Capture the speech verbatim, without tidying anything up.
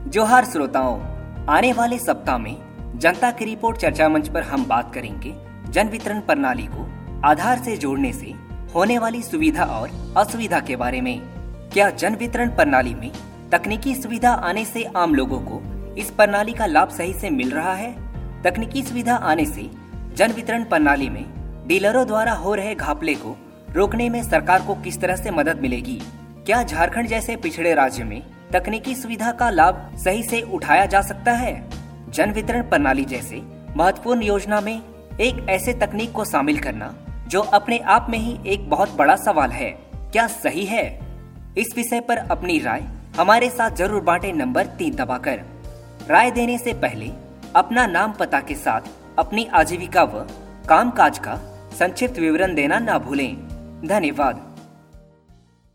जोहार श्रोताओं, आने वाले सप्ताह में जनता की रिपोर्ट चर्चा मंच पर हम बात करेंगे जन वितरण प्रणाली को आधार से जोड़ने से होने वाली सुविधा और असुविधा के बारे में। क्या जन वितरण प्रणाली में तकनीकी सुविधा आने से आम लोगों को इस प्रणाली का लाभ सही से मिल रहा है? तकनीकी सुविधा आने से जन वितरण प्रणाली में डीलरों द्वारा हो रहे घपले को रोकने में सरकार को किस तरह से मदद मिलेगी? क्या झारखंड जैसे पिछड़े राज्य में तकनीकी सुविधा का लाभ सही से उठाया जा सकता है? जन वितरण प्रणाली जैसे महत्वपूर्ण योजना में एक ऐसे तकनीक को शामिल करना जो अपने आप में ही एक बहुत बड़ा सवाल है, क्या सही है? इस विषय पर अपनी राय हमारे साथ जरूर बांटें नंबर तीन दबाकर। राय देने से पहले अपना नाम पता के साथ अपनी आजीविका व कामकाज का संक्षिप्त विवरण देना ना भूलें। धन्यवाद।